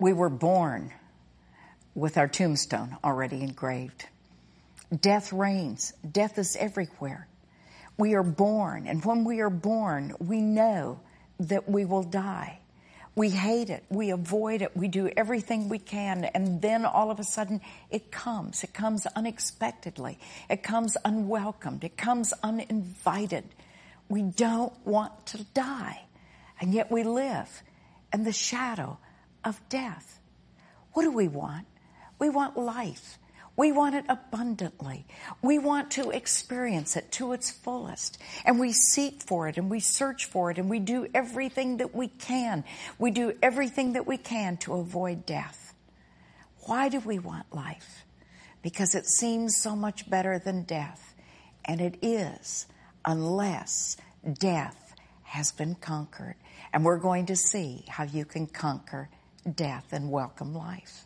We were born with our tombstone already engraved. Death reigns. Death is everywhere. We are born, and when we are born, we know that we will die. We hate it. We avoid it. We do everything we can, and then all of a sudden it comes. It comes unexpectedly. It comes unwelcomed. It comes uninvited. We don't want to die, and yet we live in the shadow of death. What do we want? We want life. We want it abundantly. We want to experience it to its fullest. And we seek for it, and we search for it, and we do everything that we can. We do everything that we can to avoid death. Why do we want life? Because it seems so much better than death. And it is, unless death has been conquered. And we're going to see how you can conquer death and welcome life.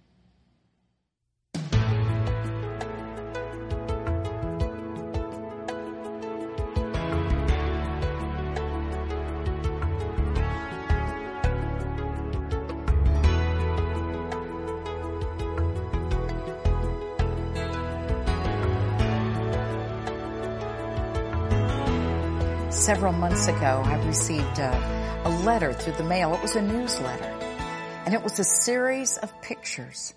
Several months ago, I received a letter through the mail. It was a newsletter, and it was a series of pictures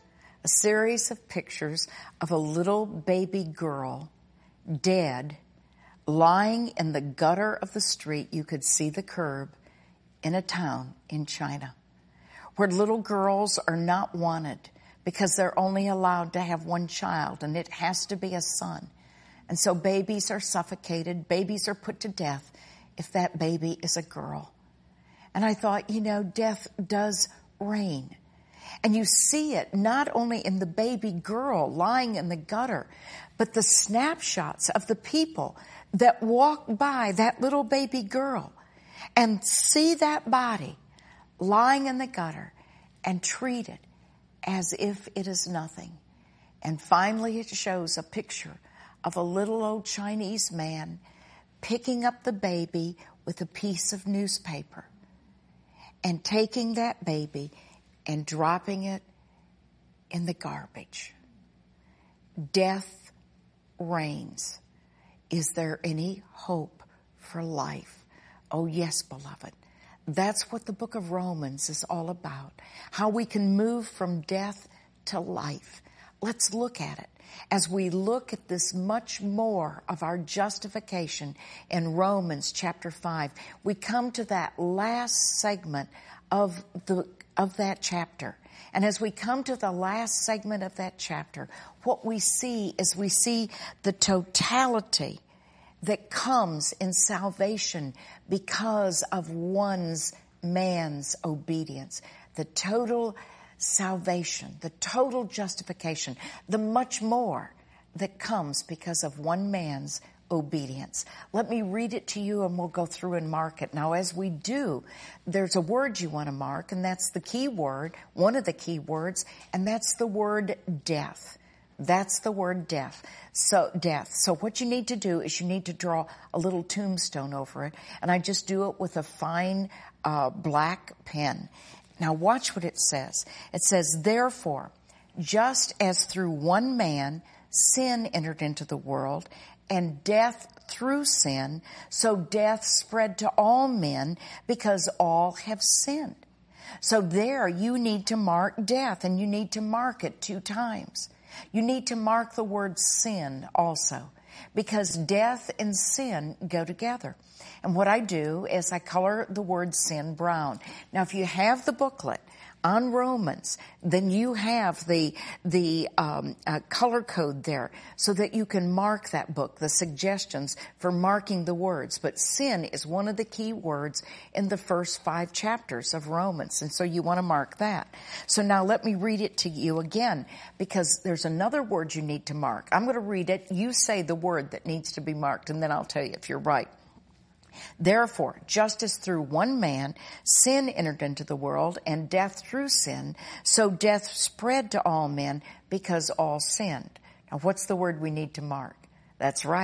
of a little baby girl dead, lying in the gutter of the street. You could see the curb in a town in China, where little girls are not wanted because they're only allowed to have one child, and it has to be a son. And so babies are suffocated, babies are put to death if that baby is a girl. And I thought, death does reign. And you see it not only in the baby girl lying in the gutter, but the snapshots of the people that walk by that little baby girl and see that body lying in the gutter and treat it as if it is nothing. And finally it shows a picture of a little old Chinese man picking up the baby with a piece of newspaper and taking that baby and dropping it in the garbage. Death reigns. Is there any hope for life? Oh, yes, beloved. That's what the book of Romans is all about. How we can move from death to life. Let's look at it. As we look at this much more of our justification in Romans chapter 5, we come to that last segment of that chapter. And as we come to the last segment of that chapter, what we see is the totality that comes in salvation because of man's obedience. The total salvation, the total justification, the much more that comes because of one man's obedience. Let me read it to you and we'll go through and mark it. Now, as we do, there's a word you want to mark, and that's the key word, one of the key words, and that's the word death. That's the word death. So death. So what you need to do is you need to draw a little tombstone over it, and I just do it with a fine black pen. Now watch what it says. It says, therefore, just as through one man sin entered into the world, and death through sin, so death spread to all men because all have sinned. So there you need to mark death, and you need to mark it 2 times. You need to mark the word sin also, because death and sin go together. And what I do is I color the word sin brown. Now, if you have the booklet on Romans, then you have the color code there so that you can mark that book, the suggestions for marking the words. But sin is one of the key words in the first 5 chapters of Romans, and so you want to mark that. So now let me read it to you again, because there's another word you need to mark. I'm going to read it. You say the word that needs to be marked, and then I'll tell you if you're right. Therefore, just as through one man sin entered into the world, and death through sin, so death spread to all men because all sinned. Now, what's the word we need to mark? That's right.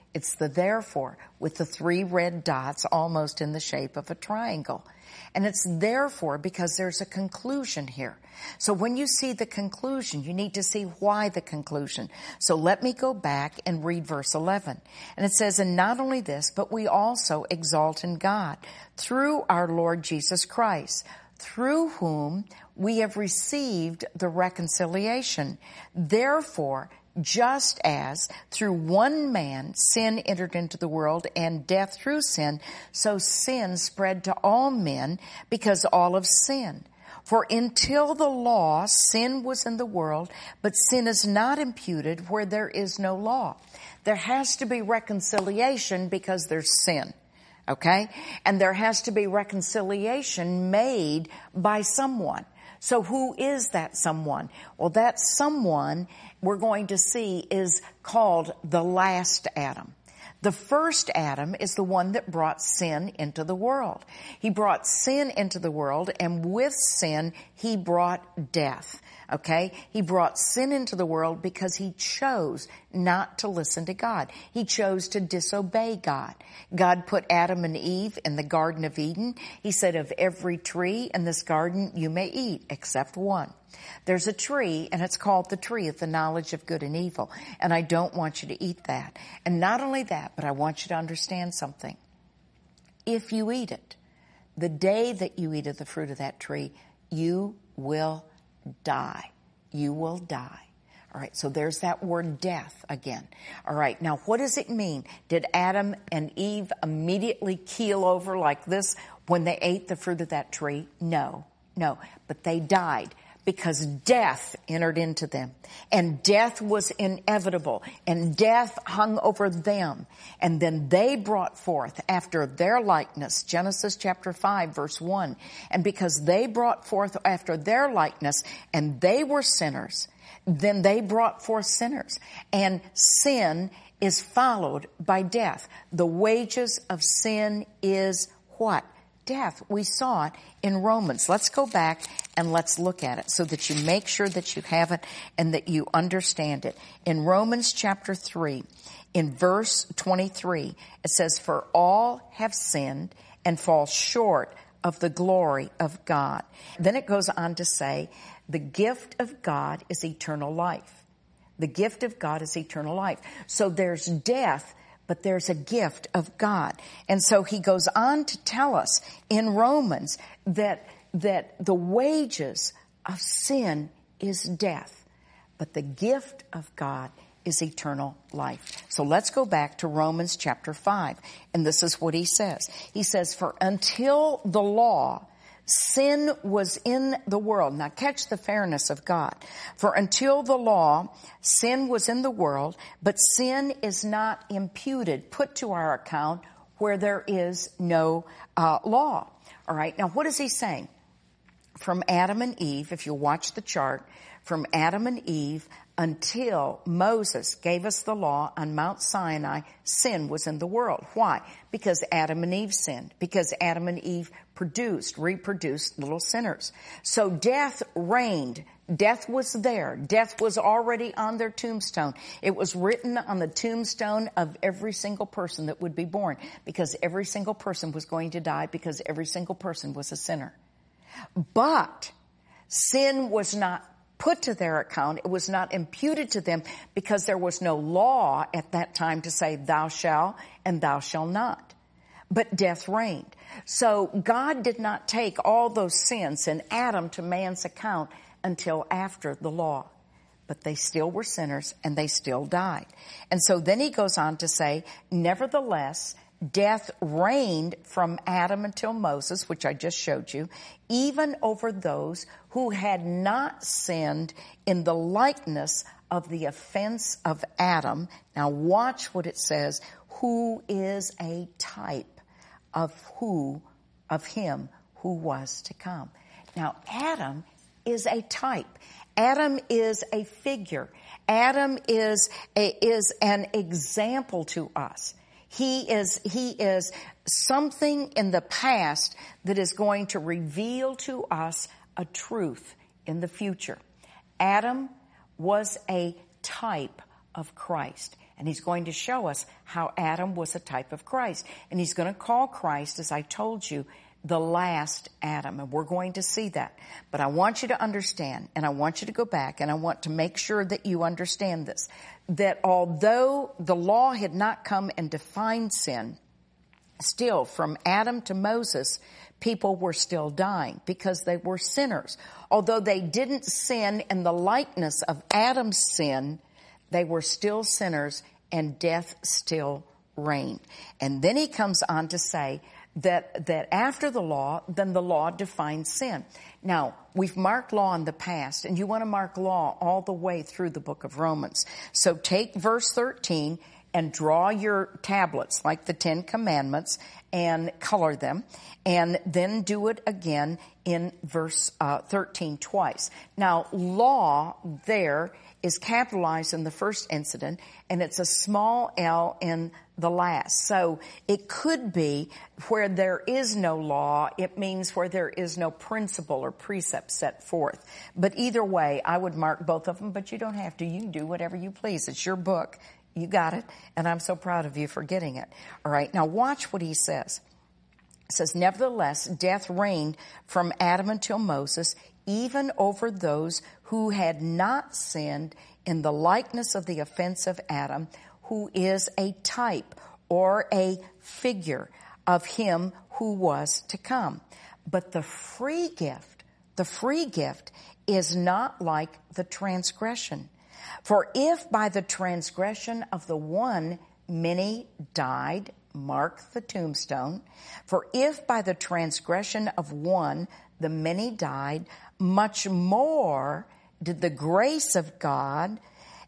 It's the therefore with the 3 red dots almost in the shape of a triangle. And it's therefore because there's a conclusion here. So when you see the conclusion, you need to see why the conclusion. So let me go back and read verse 11. And it says, and not only this, but we also exalt in God through our Lord Jesus Christ, through whom we have received the reconciliation. Therefore, just as through one man sin entered into the world and death through sin, so sin spread to all men because all have sinned. For until the law, sin was in the world, but sin is not imputed where there is no law. There has to be reconciliation because there's sin. Okay? And there has to be reconciliation made by someone. So who is that someone? Well, that someone we're going to see is called the last Adam. The first Adam is the one that brought sin into the world. He brought sin into the world, and with sin, he brought death. Okay? He brought sin into the world because he chose not to listen to God. He chose to disobey God. God put Adam and Eve in the Garden of Eden. He said, of every tree in this garden you may eat, except one. There's a tree, and it's called the tree of the knowledge of good and evil. And I don't want you to eat that. And not only that, but I want you to understand something. If you eat it, the day that you eat of the fruit of that tree, you will die. You will die. All right, so there's that word death again. All right, now what does it mean? Did Adam and Eve immediately keel over like this when they ate the fruit of that tree? No, but they died because death entered into them. And death was inevitable. And death hung over them. And then they brought forth after their likeness, Genesis chapter 5, verse 1. And because they brought forth after their likeness, and they were sinners, then they brought forth sinners. And sin is followed by death. The wages of sin is what? Death. We saw it in Romans. Let's go back and let's look at it so that you make sure that you have it and that you understand it. In Romans chapter 3, in verse 23, it says, for all have sinned and fall short of the glory of God. Then it goes on to say, the gift of God is eternal life. The gift of God is eternal life. So there's death, but there's a gift of God. And so he goes on to tell us in Romans that the wages of sin is death, but the gift of God is eternal life. So let's go back to Romans chapter 5, and this is what he says. He says, for until the law, sin was in the world. Now catch the fairness of God. For until the law, sin was in the world, but sin is not imputed, put to our account where there is no law. All right. Now what is he saying? From Adam and Eve, if you watch the chart, from Adam and Eve until Moses gave us the law on Mount Sinai, sin was in the world. Why? Because Adam and Eve sinned. Because Adam and Eve reproduced little sinners. So death reigned. Death was there. Death was already on their tombstone. It was written on the tombstone of every single person that would be born, because every single person was going to die, because every single person was a sinner. But sin was not put to their account. It was not imputed to them because there was no law at that time to say thou shalt and thou shalt not. But death reigned. So God did not take all those sins in Adam to man's account until after the law. But they still were sinners and they still died. And so then he goes on to say, nevertheless, death reigned from Adam until Moses, which I just showed you, even over those who had not sinned in the likeness of the offense of Adam. Now watch what it says, who is a type of him who was to come. Now Adam is a type. Adam is a figure. Adam is an example to us. He is something in the past that is going to reveal to us a truth in the future. Adam was a type of Christ. And he's going to show us how Adam was a type of Christ. And he's going to call Christ, as I told you, the last Adam. And we're going to see that. But I want you to understand, and I want you to go back, and I want to make sure that you understand this, that although the law had not come and defined sin, still from Adam to Moses, people were still dying because they were sinners. Although they didn't sin in the likeness of Adam's sin, they were still sinners, and death still reigned. And then he comes on to say that after the law, then the law defines sin. Now, we've marked law in the past, and you want to mark law all the way through the book of Romans. So take verse 13 and draw your tablets like the 10 Commandments and color them, and then do it again in verse 13 twice. Now, law there is capitalized in the first incident, and it's a small l in the last. So it could be where there is no law, it means where there is no principle or precept set forth. But either way, I would mark both of them, but you don't have to. You can do whatever you please. It's your book. You got it, and I'm so proud of you for getting it. All right, now watch what he says. It says, nevertheless, death reigned from Adam until Moses, even over those who had not sinned in the likeness of the offense of Adam, who is a type or a figure of him who was to come. But the free gift is not like the transgression. For if by the transgression of the one many died, mark the tombstone, for if by the transgression of one the many died, much more did the grace of God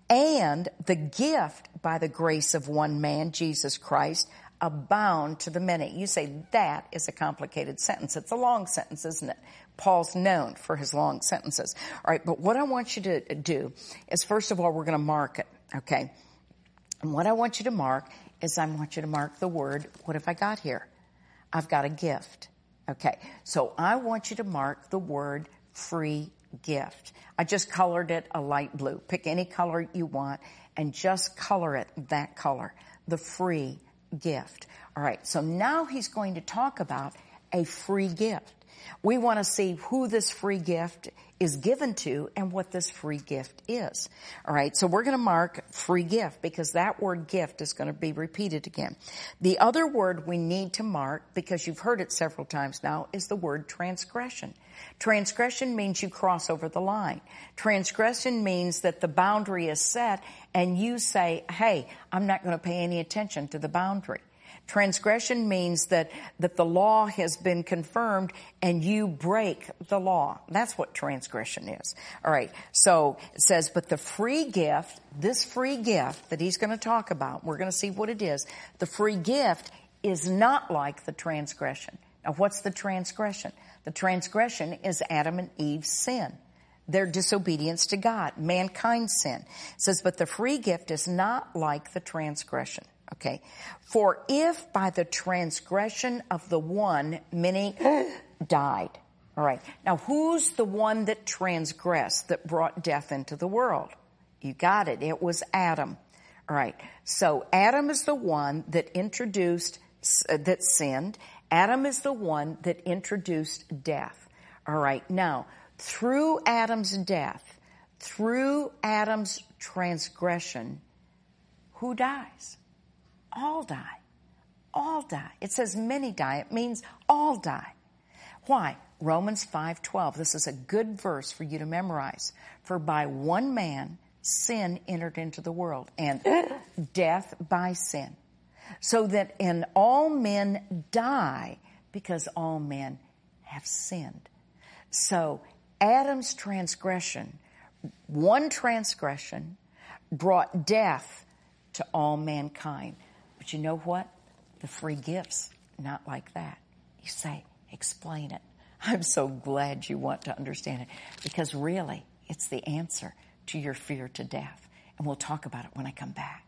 and the gift by the grace of one man, Jesus Christ, abound to the many. You say, that is a complicated sentence. It's a long sentence, isn't it? Paul's known for his long sentences. All right, but what I want you to do is, first of all, we're going to mark it, okay? And what I want you to mark is I want you to mark the word, what have I got here? I've got a gift, okay? So I want you to mark the word free gift. I just colored it a light blue. Pick any color you want and just color it that color, the free gift. All right, so now he's going to talk about a free gift. We want to see who this free gift is given to and what this free gift is. All right, so we're going to mark free gift because that word gift is going to be repeated again. The other word we need to mark, because you've heard it several times now, is the word transgression. Transgression means you cross over the line. Transgression means that the boundary is set and you say, hey, I'm not going to pay any attention to the boundary. Transgression means that the law has been confirmed and you break the law. That's what transgression is. All right. So it says, but the free gift, this free gift that he's going to talk about, we're going to see what it is. The free gift is not like the transgression. Now, what's the transgression? The transgression is Adam and Eve's sin. Their disobedience to God, mankind's sin. It says, but the free gift is not like the transgression. Okay. For if by the transgression of the one many died. All right. Now, who's the one that transgressed, that brought death into the world? You got it. It was Adam. All right. So Adam is the one that introduced, that sinned. Adam is the one that introduced death. All right. Now, through Adam's death, through Adam's transgression, who dies? All die. All die. It says many die. It means all die. Why? Romans 5:12. This is a good verse for you to memorize. For by one man sin entered into the world, and death by sin. So that in all men die because all men have sinned. So Adam's transgression, one transgression, brought death to all mankind. But you know what? The free gift's not like that. You say, explain it. I'm so glad you want to understand it, because really, it's the answer to your fear to death. And we'll talk about it when I come back.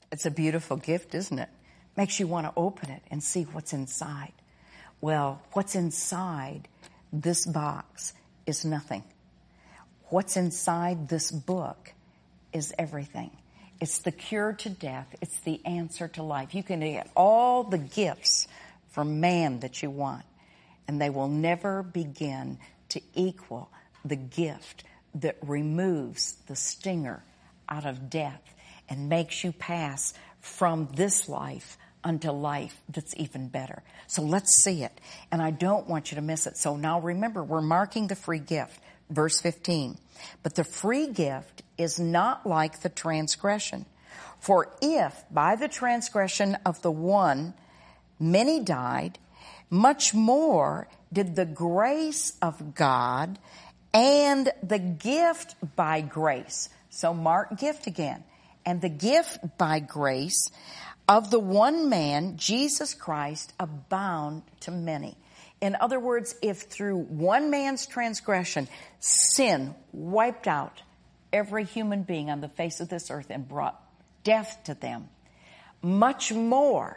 It's a beautiful gift, isn't it? Makes you want to open it and see what's inside. Well, what's inside this box is nothing. What's inside this book is everything. It's the cure to death. It's the answer to life. You can get all the gifts from man that you want, and they will never begin to equal the gift that removes the stinger out of death and makes you pass from this life unto life that's even better. So let's see it. And I don't want you to miss it. So now remember, we're marking the free gift. Verse 15. But the free gift is not like the transgression. For if by the transgression of the one many died, much more did the grace of God and the gift by grace. So mark gift again. And the gift by grace of the one man, Jesus Christ, abound to many. In other words, if through one man's transgression, sin wiped out every human being on the face of this earth and brought death to them, much more,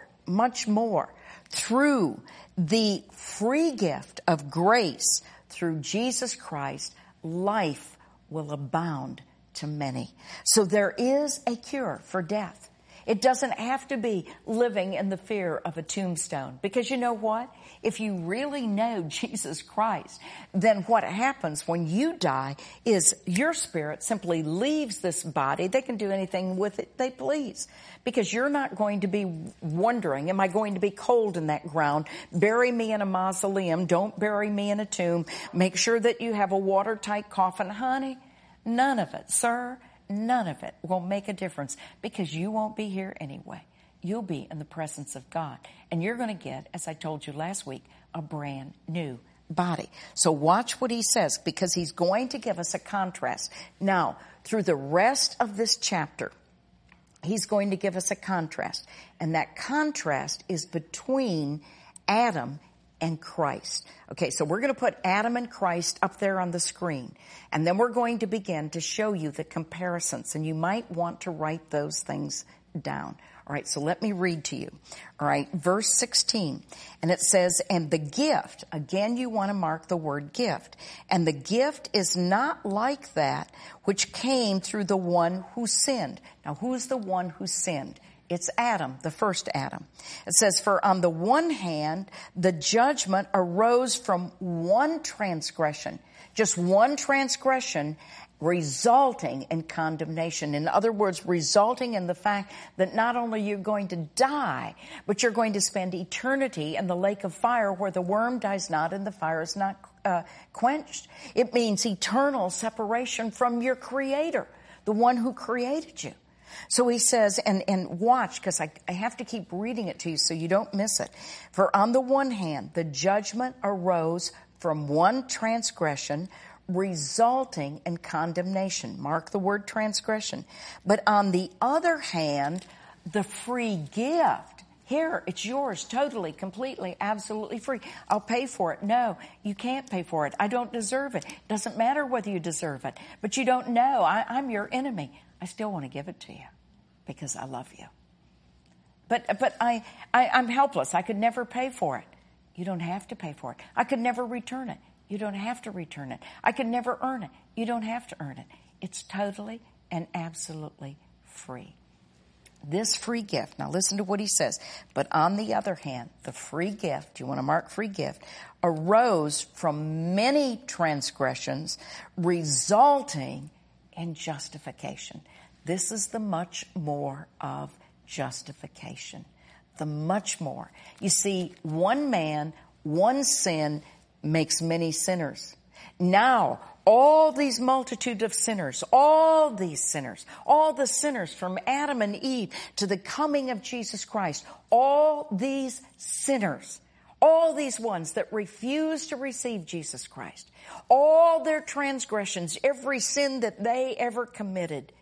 through the free gift of grace through Jesus Christ, life will abound to many. So there is a cure for death. It doesn't have to be living in the fear of a tombstone. Because you know what? If you really know Jesus Christ, then what happens when you die is your spirit simply leaves this body. They can do anything with it they please. Because you're not going to be wondering, am I going to be cold in that ground? Bury me in a mausoleum. Don't bury me in a tomb. Make sure that you have a watertight coffin. Honey, none of it, sir. None of it will make a difference because you won't be here anyway. You'll be in the presence of God. And you're going to get, as I told you last week, a brand new body. So watch what he says because he's going to give us a contrast. Now, through the rest of this chapter, he's going to give us a contrast. And that contrast is between Adam and Christ. Okay, so we're going to put Adam and Christ up there on the screen. And then we're going to begin to show you the comparisons. And you might want to write those things down. All right, so let me read to you. All right, verse 16. And it says, and the gift, again you want to mark the word gift. And the gift is not like that which came through the one who sinned. Now, who's the one who sinned? It's Adam, the first Adam. It says, for on the one hand, the judgment arose from one transgression, just one transgression, resulting in condemnation. In other words, resulting in the fact that not only you're going to die, but you're going to spend eternity in the lake of fire where the worm dies not and the fire is not quenched. It means eternal separation from your Creator, the one who created you. So he says, and watch, because I have to keep reading it to you so you don't miss it. For on the one hand, the judgment arose from one transgression, resulting in condemnation. Mark the word transgression. But on the other hand, the free gift. Here, it's yours, totally, completely, absolutely free. I'll pay for it. No, you can't pay for it. I don't deserve it. Doesn't matter whether you deserve it. But you don't know. I'm your enemy. I still want to give it to you because I love you. But I'm helpless. I could never pay for it. You don't have to pay for it. I could never return it. You don't have to return it. I could never earn it. You don't have to earn it. It's totally and absolutely free. This free gift, now listen to what he says, but on the other hand, the free gift, you want to mark free gift, arose from many transgressions, resulting in justification. This is the much more of justification. The much more. You see, one man, one sin makes many sinners. Now, all these multitude of sinners, all the sinners from Adam and Eve to the coming of Jesus Christ, all these sinners, all these ones that refuse to receive Jesus Christ, all their transgressions, every sin that they ever committed,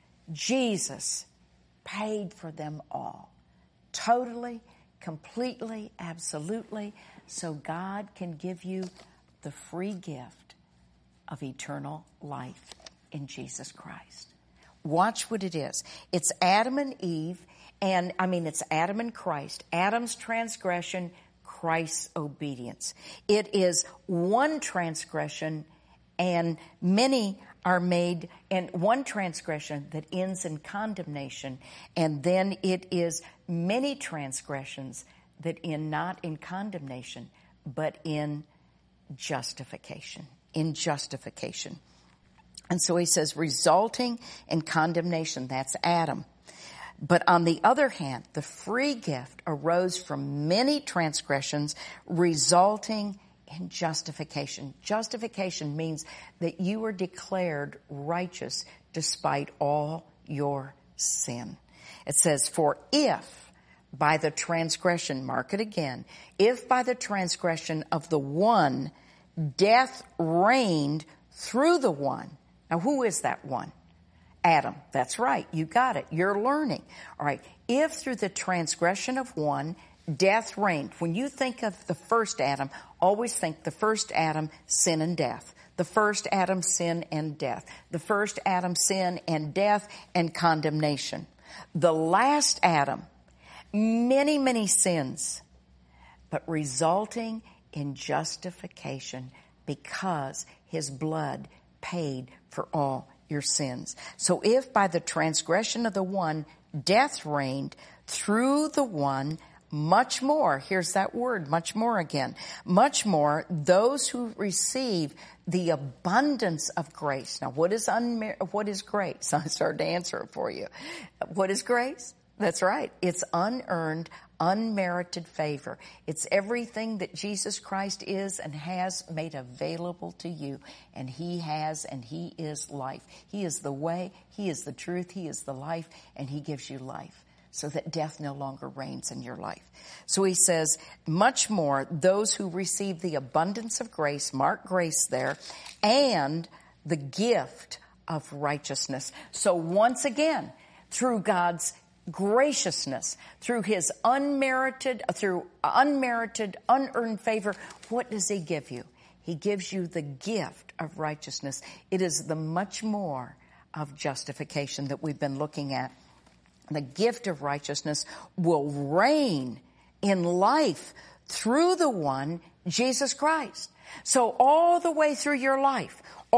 Jesus paid for them all. Totally, completely, absolutely. So God can give you the free gift of eternal life in Jesus Christ. Watch what it is. It's Adam and Eve, And I mean, it's Adam and Christ. Adam's transgression, Christ's obedience. It is one transgression and many are made, and one transgression that ends in condemnation. And then it is many transgressions that end not in condemnation, but in justification. In justification. And so he says, resulting in condemnation, that's Adam. But on the other hand, the free gift arose from many transgressions, resulting in justification. Justification means that you were declared righteous despite all your sin. It says, for if by the transgression, mark it again, if by the transgression of the one, death reigned through the one. Now, who is that one? Adam. That's right. You got it. You're learning. All right. If through the transgression of one, death reigned. When you think of the first Adam, always think the first Adam, sin and death. The first Adam, sin and death. The first Adam, sin and death and condemnation. The last Adam, many, many sins, but resulting in justification because his blood paid for all your sins. So if by the transgression of the one, death reigned, through the one, much more, here's that word, much more again, much more, those who receive the abundance of grace. Now, what is grace? I started to answer it for you. What is grace? That's right. It's unearned, unmerited favor. It's everything that Jesus Christ is and has made available to you. And he has and he is life. He is the way, he is the truth, he is the life, and he gives you life so that death no longer reigns in your life. So he says, much more, those who receive the abundance of grace, mark grace there, and the gift of righteousness. So once again, through God's graciousness, through his unmerited, unearned favor, what does he give you? He gives you the gift of righteousness. It is the much more of justification that we've been looking at. The gift of righteousness will reign in life through the one, Jesus Christ. So all the way through your life,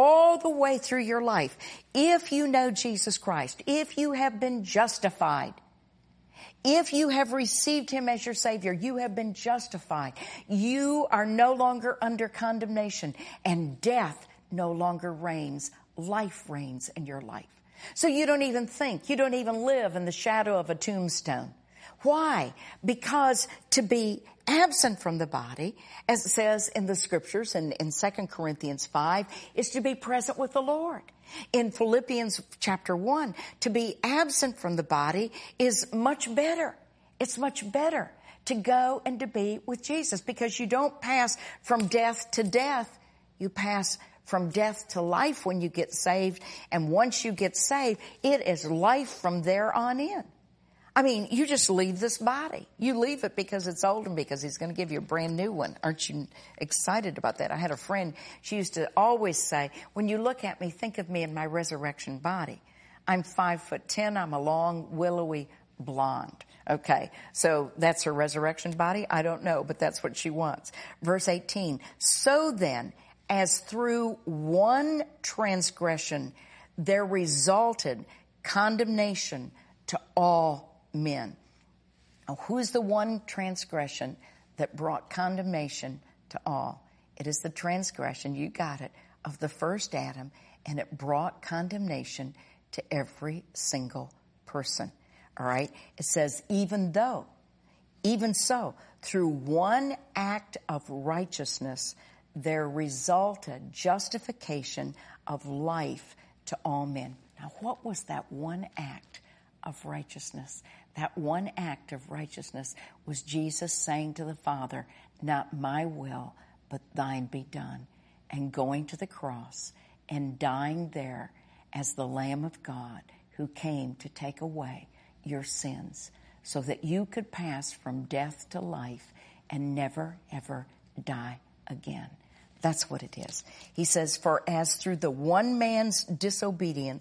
if you know Jesus Christ, if you have been justified, if you have received him as your Savior, you have been justified. You are no longer under condemnation, and death no longer reigns. Life reigns in your life. So you don't even live in the shadow of a tombstone. Why? Because to be absent from the body, as it says in the scriptures in 2 Corinthians 5, is to be present with the Lord. In Philippians chapter 1, to be absent from the body is much better. It's much better to go and to be with Jesus, because you don't pass from death to death. You pass from death to life when you get saved. And once you get saved, it is life from there on in. I mean, you just leave this body. You leave it because it's old and because he's going to give you a brand new one. Aren't you excited about that? I had a friend, she used to always say, when you look at me, think of me in my resurrection body. I'm 5'10". I'm a long, willowy blonde. Okay, so that's her resurrection body? I don't know, but that's what she wants. Verse 18, so then, as through one transgression there resulted condemnation to all men. Now, who's the one transgression that brought condemnation to all? It is the transgression, you got it, of the first Adam, and it brought condemnation to every single person. All right? It says, even so, through one act of righteousness, there resulted justification of life to all men. Now, what was that one act of righteousness? That one act of righteousness was Jesus saying to the Father, not my will, but thine be done, and going to the cross and dying there as the Lamb of God who came to take away your sins so that you could pass from death to life and never, ever die again. That's what it is. He says, for as through the one man's disobedience,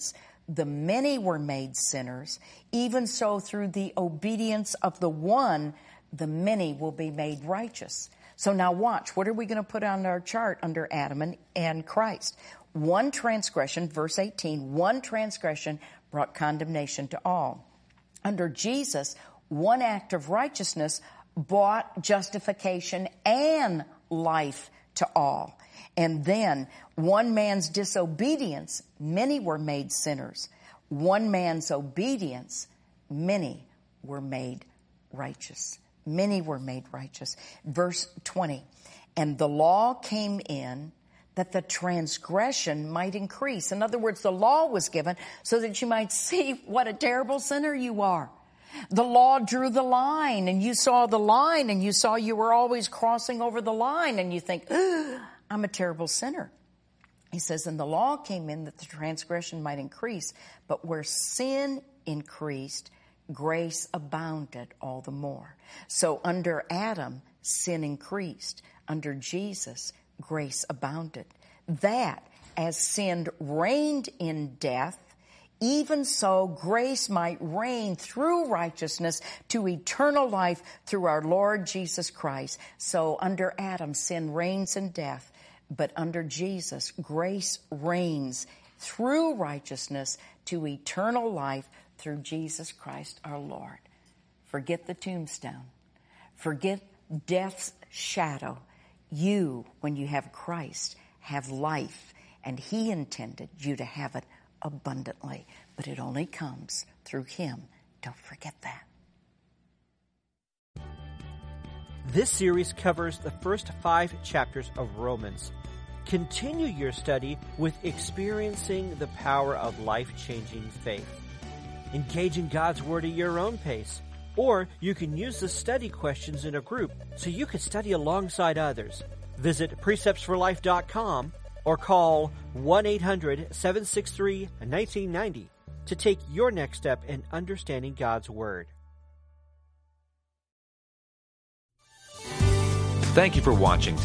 the many were made sinners, even so through the obedience of the one, the many will be made righteous. So now watch, what are we going to put on our chart under Adam and Christ? One transgression, verse 18, one transgression brought condemnation to all. Under Jesus, one act of righteousness brought justification and life to all. And then one man's disobedience, many were made sinners. One man's obedience, many were made righteous. Many were made righteous. Verse 20, and the law came in that the transgression might increase. In other words, the law was given so that you might see what a terrible sinner you are. The law drew the line, and you saw the line, and you saw you were always crossing over the line, and you think, I'm a terrible sinner. He says, and the law came in that the transgression might increase, but where sin increased, grace abounded all the more. So under Adam, sin increased. Under Jesus, grace abounded. That, as sin reigned in death, even so grace might reign through righteousness to eternal life through our Lord Jesus Christ. So under Adam, sin reigns in death, but under Jesus, grace reigns through righteousness to eternal life through Jesus Christ our Lord. Forget the tombstone. Forget death's shadow. You, when you have Christ, have life, and He intended you to have it abundantly, but it only comes through Him. Don't forget that. This series covers the first 5 chapters of Romans. Continue your study with experiencing the power of life-changing faith. Engage in God's Word at your own pace, or you can use the study questions in a group so you can study alongside others. Visit preceptsforlife.com or call 1-800-763-1990 to take your next step in understanding God's Word. Thank you for watching